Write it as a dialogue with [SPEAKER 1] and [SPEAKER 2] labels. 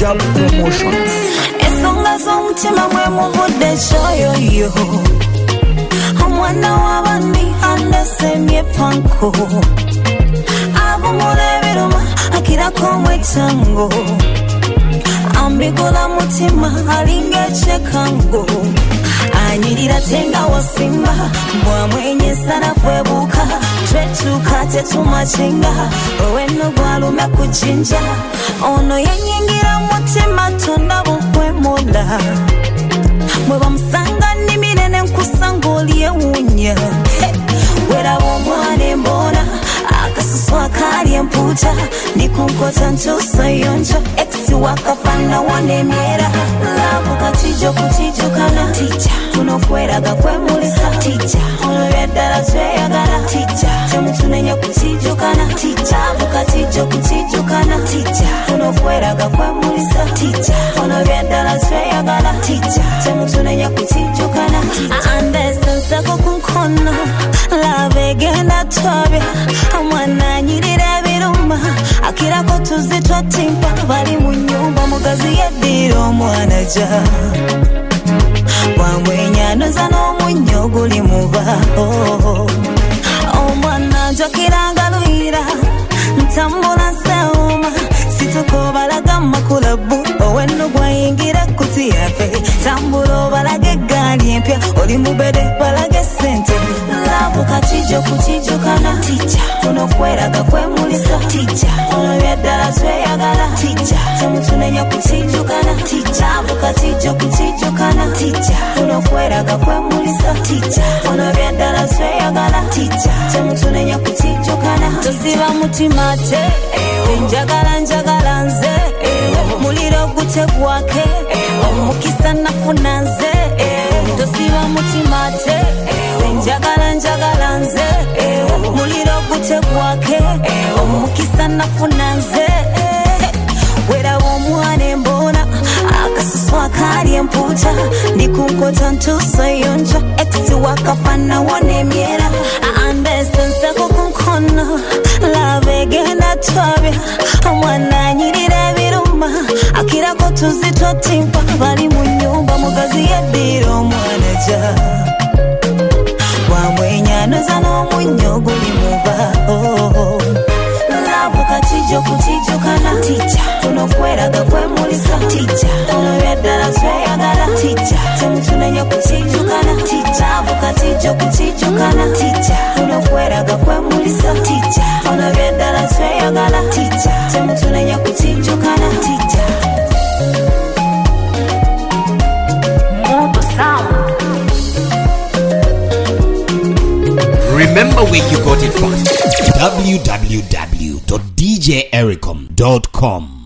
[SPEAKER 1] Up Promotions.
[SPEAKER 2] Esonga z'omutima mwe muvudde shoyo omwana w'abandi andesemye panko avumula ebiruma akirako omwetango ambigula mutima alinga ekyekango anyirira tenga wasimba bwamwenyesa nafwebuka twetuka tetumachinga oweno gwalume kujinja ono yenyingira mutima tonda bukwemula mwe bamusanga nimirene nkusanga olyewunya weraba omwana embona akasusu akali emputa ndikunkota ntusayonja exi wakafana wanemyera lavu katijo kutijukana tija tunokweraga kwemulisa tija ono byaddala tweyagala tija temutunenya kutijukana tija lavu katijo kutijukana tija tunokweraga kwemulisa tija ono byaddala tweyagala tija temutunenya kutijukana tija andesenseko kunkono lave genda twabya omwana nyirira ebiruma akirako tuzitwa timpa bali mu nyumba mugazi yeddira omwana ja wamwenyanoza n'omunyo guli muba omwana njokiranga luyira ntambula nsewuma situkobalaga makulabu oweno gwayingira kuti yafe tambula obalaga eggaali empya oli mubede balaga sente lavu katijo kutijukana tija tunokweraga kwemulisa tija ono byaddala tweyagala tija temutunenya kutijukana tija lavu katijo kutijukana tija tunokweraga kwemulisa tija ono byaddala tweyagala tija temutunenya kutijukana tosiba mutima te njagala nze muliro gutegwake omukisa nafuna nze tosiba mutima te njagala nze muliro gutegwake omukisa nafuna nze weraba omwana embona akasusu akali emputa ndikunkota ntusayonja exi wakafana wonemyera andesenseko kunkono lave genda twabya omwana nyirira ebiruma akirako tuzitwa timpa bali mu nyumba mugazi yeddira omwana ja wamwenyanoza n'omunyo guli muba lavu katijo kutijukana tija tunokweraga kwemulisa tija ono byaddala tweyagala tija temutunenya kutijukana tija lavu katijo kutijukana tija tunokweraga kwemulisa tija ono byaddala tweyagala tija temutunenya kutijukana tija Moto Sound.
[SPEAKER 3] Remember where you got it from. www.djericom.com